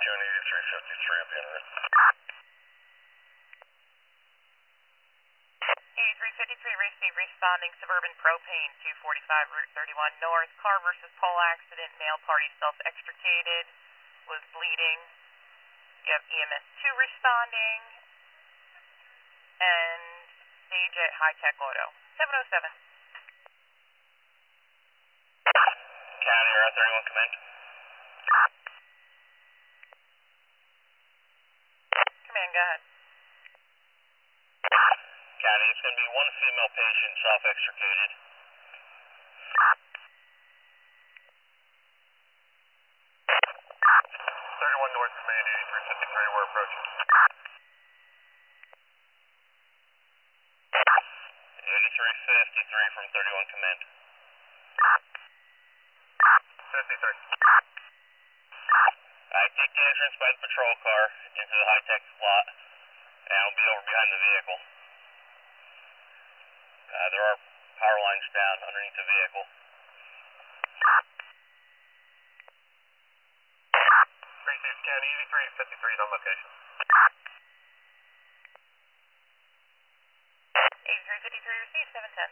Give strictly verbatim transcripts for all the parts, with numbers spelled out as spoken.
fifty-two and eighty-three fifty-three at the end of it. eighty-three fifty-three received responding suburban propane two forty-five Route thirty-one North. Car versus pole accident. Male party self-extricated. Was bleeding. You have E M S two responding. And stage at High Tech Auto. seven oh seven. County, Route thirty-one, come in. Command, go ahead. County, it's going to be one female patient self-extricated. thirty-one North, command eighty-three fifty-three, we're approaching. eighty-three fifty-three from thirty-one, command. fifty-three. I take the entrance by the patrol car into the high-tech lot, and I'll be over behind the vehicle. Uh, there are power lines down underneath the vehicle. Receive scan eighty-three fifty-three is on location. eighty-three fifty-three received, seven ten.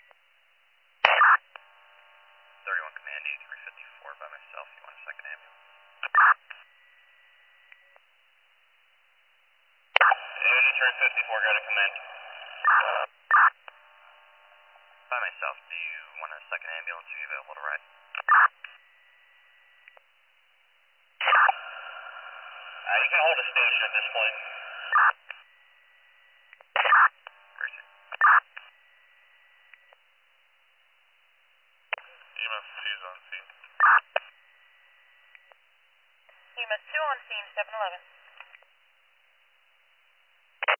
thirty-one command, eighty-three fifty-four by myself. You want a second ambulance? eighty-three fifty-four, go to command. By myself, do you want a second ambulance? Are you available to ride? Uh, you can hold a station at this point. Where is it? E M S two is on scene. E M S two on scene, seven eleven.